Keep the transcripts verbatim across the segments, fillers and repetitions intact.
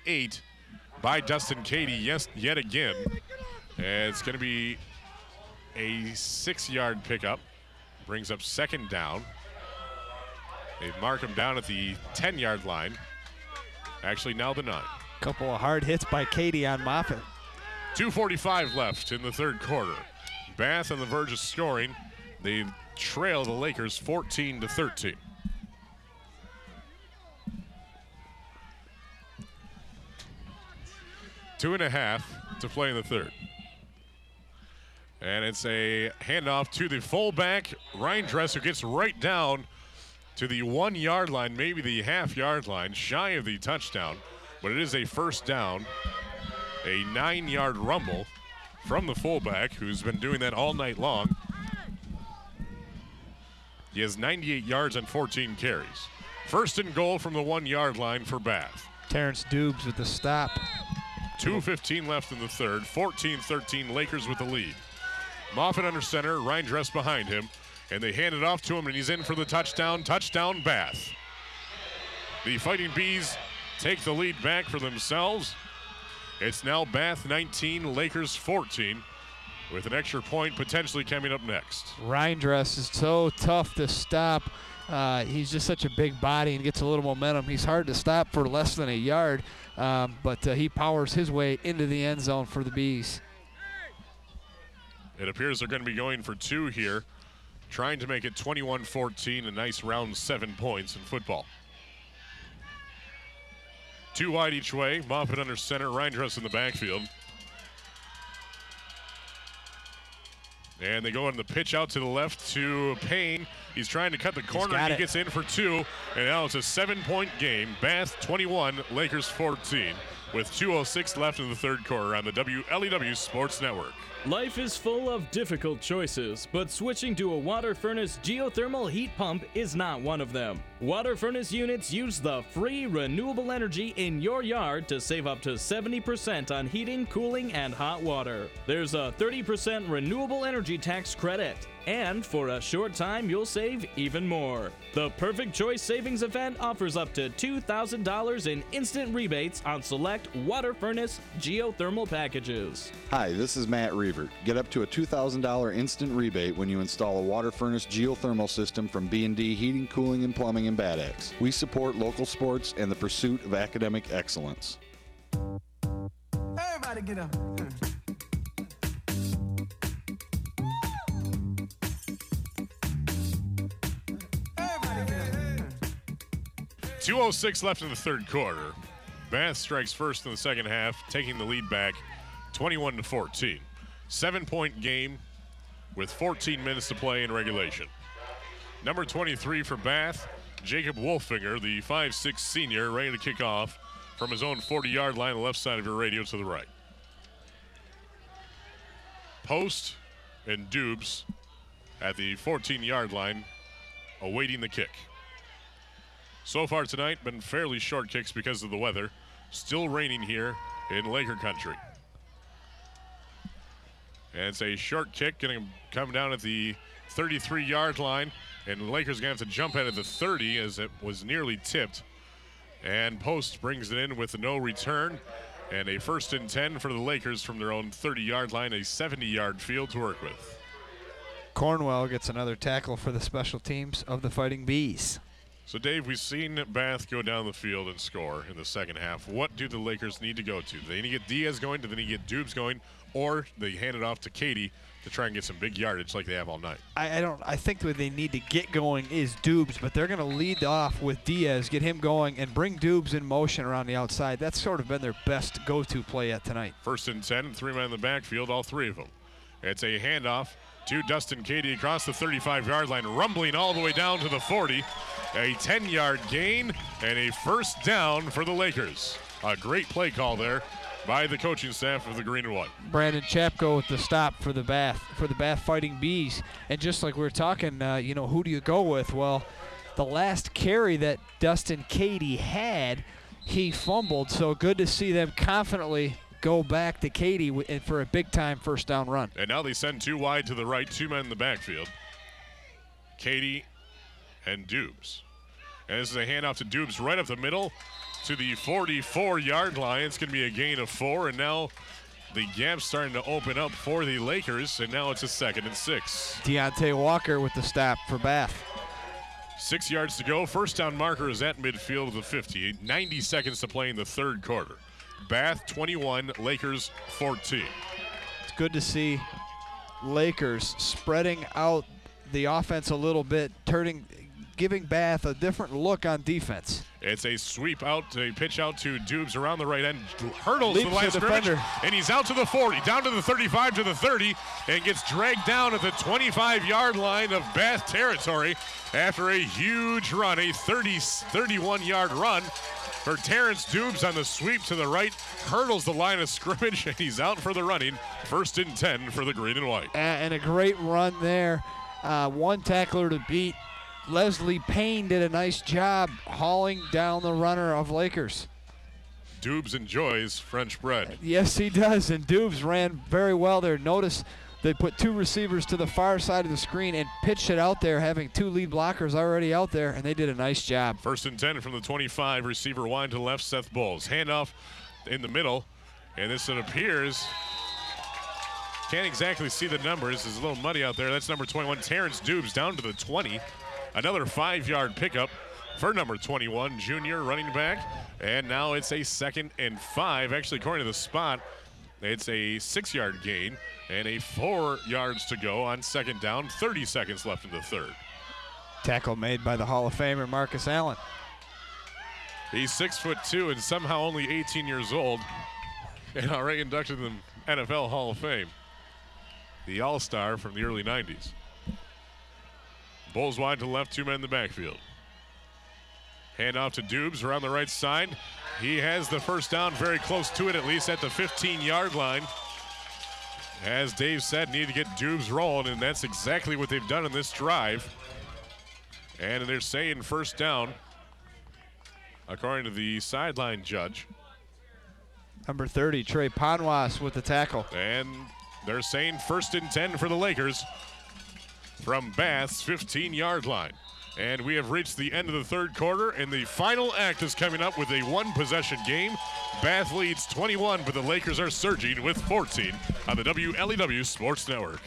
eight by Dustin Cady yes, yet again. And it's going to be a six-yard pickup. Brings up second down. They mark him down at the ten-yard line. Actually, now the nine. Couple of hard hits by Cady on Moffitt. two forty-five left in the third quarter. Bath on the verge of scoring. They trail the Lakers fourteen to thirteen. Two and a half to play in the third. And it's a handoff to the fullback, Reindress, who gets right down to the one-yard line, maybe the half-yard line, shy of the touchdown. But it is a first down, a nine-yard rumble from the fullback, who's been doing that all night long. He has ninety-eight yards and fourteen carries. First and goal from the one-yard line for Bath. Terrence Dubes with the stop. two fifteen left in the third, fourteen thirteen, Lakers with the lead. Moffitt under center, Reindress behind him, and they hand it off to him, and he's in for the touchdown. Touchdown, Bath. The Fighting Bees take the lead back for themselves. It's now Bath nineteen, Lakers fourteen, with an extra point potentially coming up next. Reindress is so tough to stop. Uh, he's just such a big body and gets a little momentum. He's hard to stop for less than a yard, um, but uh, he powers his way into the end zone for the Bees. It appears they're going to be going for two here, trying to make it twenty-one fourteen, a nice round seven points in football. Two wide each way, Moffitt under center, Reindress in the backfield. And they go on the pitch out to the left to Payne. He's trying to cut the corner, and he it. gets in for two. And now it's a seven-point game. Bath twenty-one, Lakers fourteen, with two oh six left in the third quarter on the W L E W Sports Network. Life is full of difficult choices, but switching to a water furnace geothermal heat pump is not one of them. Water furnace units use the free renewable energy in your yard to save up to seventy percent on heating, cooling, and hot water. There's a thirty percent renewable energy tax credit, and for a short time you'll save even more. The Perfect Choice Savings Event offers up to two thousand dollars in instant rebates on select water furnace geothermal packages. Hi, this is Matt Reevert. Get up to a two thousand dollars instant rebate when you install a water furnace geothermal system from B and D Heating, Cooling, and Plumbing in Bad Axe. We support local sports and the pursuit of academic excellence. Everybody get up. two oh six left in the third quarter. Bath strikes first in the second half, taking the lead back twenty-one to fourteen. Seven-point game with fourteen minutes to play in regulation. Number twenty-three for Bath, Jacob Wolfinger, the five six senior, ready to kick off from his own forty-yard line, the left side of your radio to the right. Post and Dubes at the fourteen-yard line, awaiting the kick. So far tonight, been fairly short kicks because of the weather. Still raining here in Laker country. And it's a short kick, going to come down at the thirty-three-yard line, and the Lakers going to have to jump at it at the thirty as it was nearly tipped. And Post brings it in with no return, and a first and ten for the Lakers from their own thirty-yard line, a seventy-yard field to work with. Cornwell gets another tackle for the special teams of the Fighting Bees. So, Dave, we've seen Bath go down the field and score in the second half. What do the Lakers need to go to? Do they need to get Diaz going? Do they need to get Dubes going? Or they hand it off to Cady to try and get some big yardage like they have all night? I, I don't. I think what they need to get going is Dubes, but they're going to lead off with Diaz, get him going, and bring Dubes in motion around the outside. That's sort of been their best go-to play at tonight. First and ten, three men in the backfield, all three of them. It's a handoff to Dustin Cady across the thirty-five-yard line, rumbling all the way down to the forty. A ten-yard gain and a first down for the Lakers. A great play call there by the coaching staff of the Green and White. Brandon Chapko with the stop for the Bath for the Bath Fighting Bees. And just like we were talking, uh, you know, who do you go with? Well, the last carry that Dustin Cady had, he fumbled. So good to see them confidently go back to Cady for a big-time first down run. And now they send two wide to the right, two men in the backfield. Cady and Dubes. And this is a handoff to Dubes right up the middle to the forty-four-yard line. It's going to be a gain of four, and now the gap's starting to open up for the Lakers, and now it's a second and six. Deontay Walker with the stop for Bath. Six yards to go. First down marker is at midfield of the fifty. ninety seconds to play in the third quarter. Bath twenty-one, Lakers fourteen. It's good to see Lakers spreading out the offense a little bit, turning, giving Bath a different look on defense. It's a sweep out, a pitch out to Dubes around the right end, hurdles Leaps the line of the scrimmage, defender. and he's out to the forty, down to the thirty-five, to the thirty, and gets dragged down at the twenty-five-yard line of Bath territory after a huge run, a thirty, thirty-one-yard run for Terrence Dubes on the sweep to the right, hurdles the line of scrimmage, and he's out for the running. First and ten for the green and white. And a great run there. Uh, one tackler to beat. Leslie Payne did a nice job hauling down the runner of Lakers. Dubes enjoys French bread. Yes, he does, and Dubes ran very well there. Notice they put two receivers to the far side of the screen and pitched it out there, having two lead blockers already out there, and they did a nice job. First and ten from the twenty-five, receiver wide to the left, Seth Bowles. Handoff in the middle, and this, it appears, can't exactly see the numbers. It's a little muddy out there. That's number twenty-one, Terrence Dubes, down to the twenty. Another five-yard pickup for number twenty-one, junior running back. And now it's a second and five. Actually, according to the spot, it's a six-yard gain and a four yards to go on second down. thirty seconds left in the third. Tackle made by the Hall of Famer Marcus Allen. He's six foot two and somehow only eighteen years old, and already inducted in the N F L Hall of Fame. The All-Star from the early nineties. Bowles wide to the left, two men in the backfield. Hand off to Dubes around the right side. He has the first down, very close to it, at least at the fifteen-yard line. As Dave said, need to get Dubes rolling, and that's exactly what they've done in this drive. And they're saying first down, according to the sideline judge. Number thirty, Trey Ponwas with the tackle. And they're saying first and ten for the Lakers from Bath's fifteen-yard line. And we have reached the end of the third quarter, and the final act is coming up with a one-possession game. Bath leads twenty-one, but the Lakers are surging with fourteen on the W L E W Sports Network.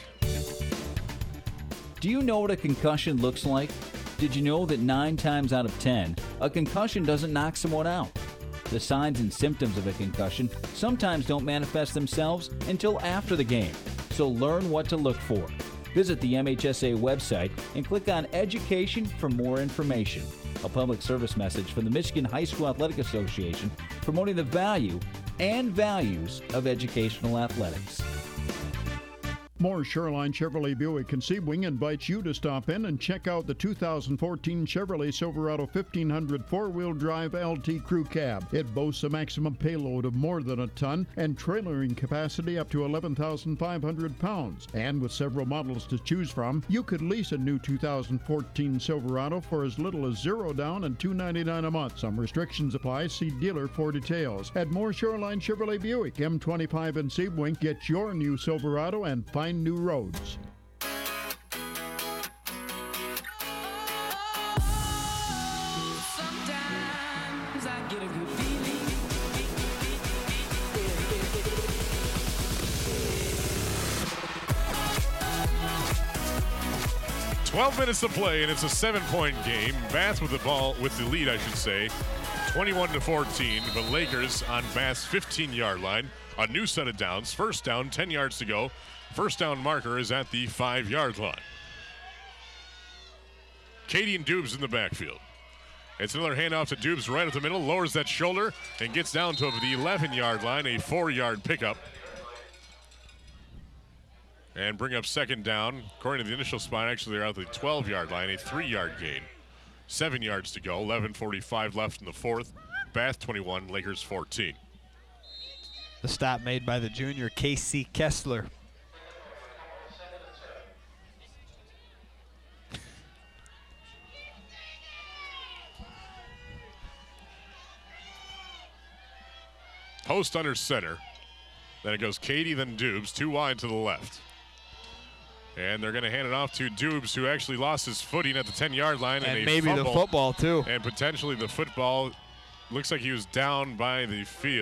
Do you know what a concussion looks like? Did you know that nine times out of ten, a concussion doesn't knock someone out? The signs and symptoms of a concussion sometimes don't manifest themselves until after the game, so learn what to look for. Visit the M H S A website and click on Education for more information. A public service message from the Michigan High School Athletic Association promoting the value and values of educational athletics. More Shoreline Chevrolet Buick and Sebring invites you to stop in and check out the two thousand fourteen Chevrolet Silverado fifteen hundred four-wheel drive L T Crew Cab. It boasts a maximum payload of more than a ton and trailering capacity up to eleven thousand five hundred pounds. And with several models to choose from, you could lease a new two thousand fourteen Silverado for as little as zero down and two hundred ninety-nine dollars a month. Some restrictions apply. See dealer for details. At More Shoreline Chevrolet Buick, M twenty-five in Sebring, get your new Silverado and find new roads. twelve minutes to play, and it's a seven-point game. Bath with the ball, with the lead, I should say, twenty-one to fourteen. But Lakers on Bath's fifteen-yard line. A new set of downs. First down, ten yards to go. First down marker is at the five-yard line. Katie and Dubes in the backfield. It's another handoff to Dubes right at the middle, lowers that shoulder, and gets down to the eleven-yard line, a four-yard pickup. And bring up second down. According to the initial spot, actually they're out the twelve-yard line, a three-yard gain. Seven yards to go, eleven forty-five left in the fourth. Bath twenty-one, Lakers fourteen. The stop made by the junior Casey Kessler. Post under center. Then it goes Katie, then Dubes, two wide to the left. And they're going to hand it off to Dubes, who actually lost his footing at the ten-yard line. And, and maybe fumble, the football, too. And potentially the football looks like he was down by the field.